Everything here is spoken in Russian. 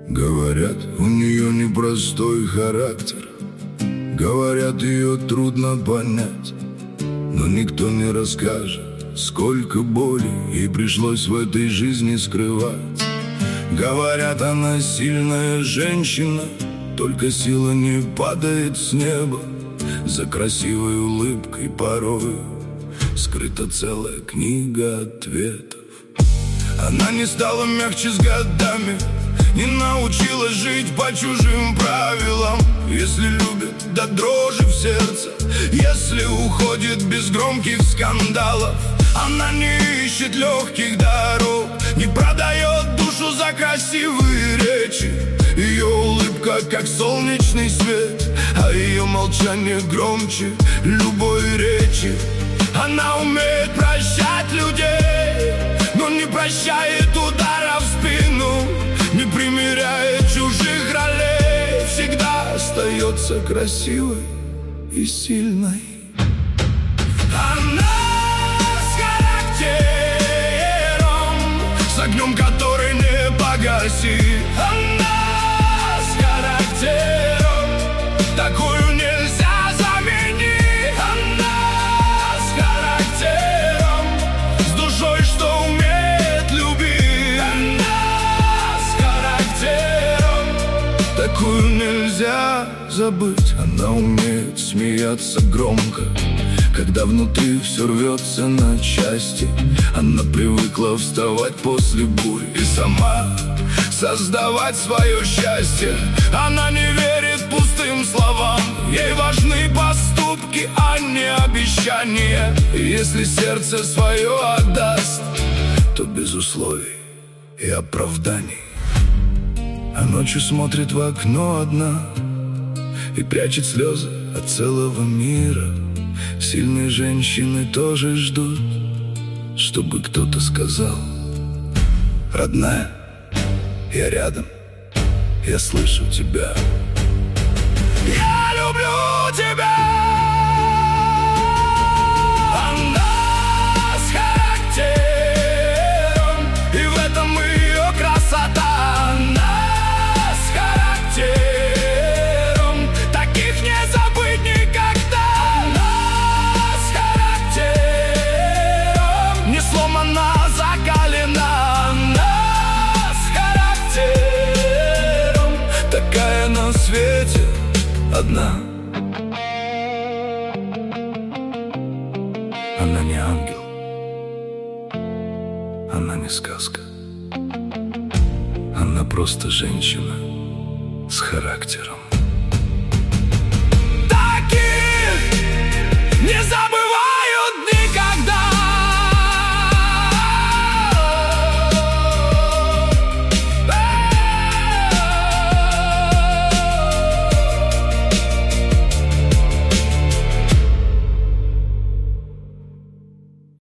Говорят, у нее непростой характер. Говорят, ее трудно понять. Но никто не расскажет, сколько боли ей пришлось в этой жизни скрывать. Говорят, она сильная женщина, только сила не падает с неба. За красивой улыбкой порою скрыта целая книга ответов. Она не стала мягче с годами, не научилась жить по чужим правилам. Если любит до дрожи в сердце, если уходит без громких скандалов. Она не ищет легких дорог, не продает душу за красивые речи. Ее улыбка как солнечный свет, а ее молчание громче любой речи. Она умеет прощать людей, но не прощает ударов в спину, не примеряет чужих ролей, всегда остается красивой и сильной. Она с характером, с огнем, который не погасит. Она с характером, такую нельзя заменить. Она с характером, с душой, что умеет любить. Она с характером, такую нельзя забыть. Она умеет смеяться громко, когда внутри все рвется на части. Она привыкла вставать после бури и сама создавать свое счастье. Она не верит пустым словам, ей важны поступки, а не обещания. Если сердце свое отдаст, то без условий и оправданий. А ночью смотрит в окно одна и прячет слезы от целого мира. Сильные женщины тоже ждут, чтобы кто-то сказал: родная, я рядом, я слышу тебя. Я люблю тебя. Она с характером, и в этом ее красота. Она с характером, таких не забыть никогда. Она с характером, не сломана, закалена. Она с характером, такая на свете одна. Она не ангел, она не сказка. Она просто женщина с характером.